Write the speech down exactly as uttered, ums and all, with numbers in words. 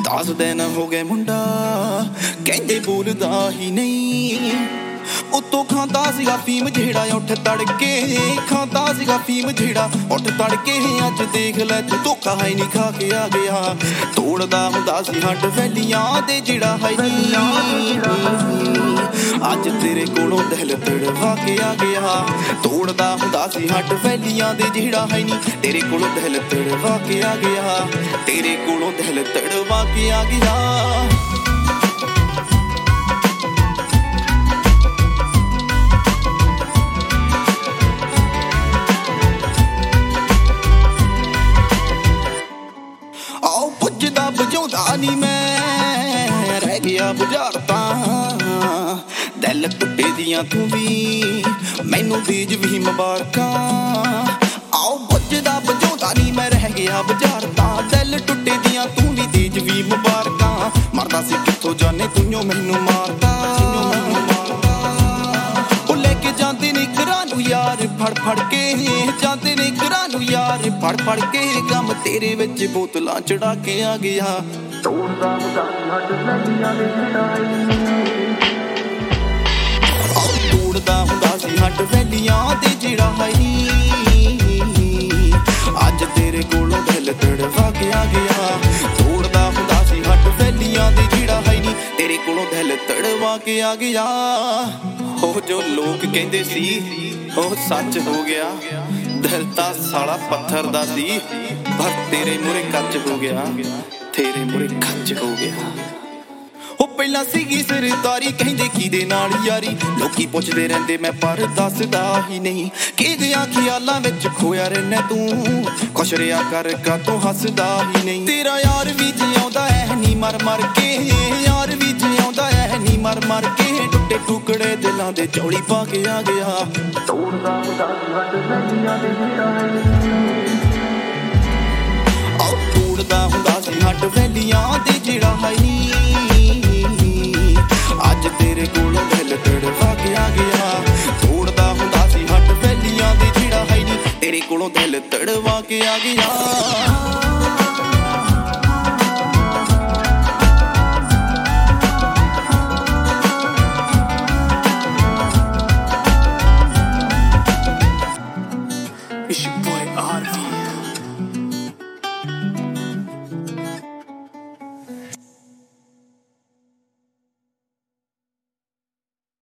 दस दिन हो गए मुंडा कहंदे बोलदा ही नहीं उत्तों खांदा सीगा फीम जेड़ा उठ तड़के खांदा सीगा फीम जेड़ा उठ तड़के अज देख लै तू धोखा है नहीं खा के आ गया तोड़दा हुंदा सी हट वैलियां दे जेड़ा है अज तेरे कोलों दिल तड़वा के आ गया तोड़दा हुंदा सी हट वैलियां दे जेड़ा है नहीं तेरे कोलों दिल तड़वा के आ गया तेरे कोलों दिल तड़वा के आ गया नी मैं रह गया बुझारता दिल टुटे दियां तू भी मैनू दीज भी मुबारकां आओ बुझदा बुझाउंदा नी मैं रह गया बुझारता दिल टुटे दियां तू भी दीज भी मुबारकां मरदा सी कित्थों जाने तूं मैनू मारदा ओ लेके जांदे ने घरां नू यार फड़ फड़ के जांदे ने घरां नू यार फड़ फड़ के गम तेरे विच बोतलां चढ़ा के आ गया तोड़दा हुंदा हट वैलियां दे जेड़ा तोड़दा हुंदा सी हट वैलियां दे जेड़ा है अज तेरे कोलों दिल तड़वा के आ गया तोड़दा हुंदा सी हट वैलियां दे जेड़ा है तेरे कोलों दिल तड़वा के आ गया हो जो लोग कहंदे सी हो सच हो गया दिल ता साला पत्थर दा सी पर तेरे मुरे कच हो गया तेरे मुरे खच हो गया ओ पहला सीगी सरदारी कहंदे किदे नाल यारी लोकी पुछदे रहंदे मैं पर दसदा ही नहीं किदियां ख्यालां विच खोया रहना तू खुश रिया कर का तू हसदा ही नहीं तेरा यार भी जिउंदा है नी मर मर के यार भी जिउंदा है नी मर मर के टुटे टुकड़े दिलां दे चौली पा के आ गया तोड़दा हुंदा हट वैलियां दे जेड़ा आओ तोड़दा हुंदा सी हट वैलियां दे जेड़ा है अज तेरे कोलों दिल तड़वा के आ गया तोड़दा हुंदा सी हट वैलियां दे जेड़ा है तेरे कोलों दिल तड़वा के आ गया It's your boy R V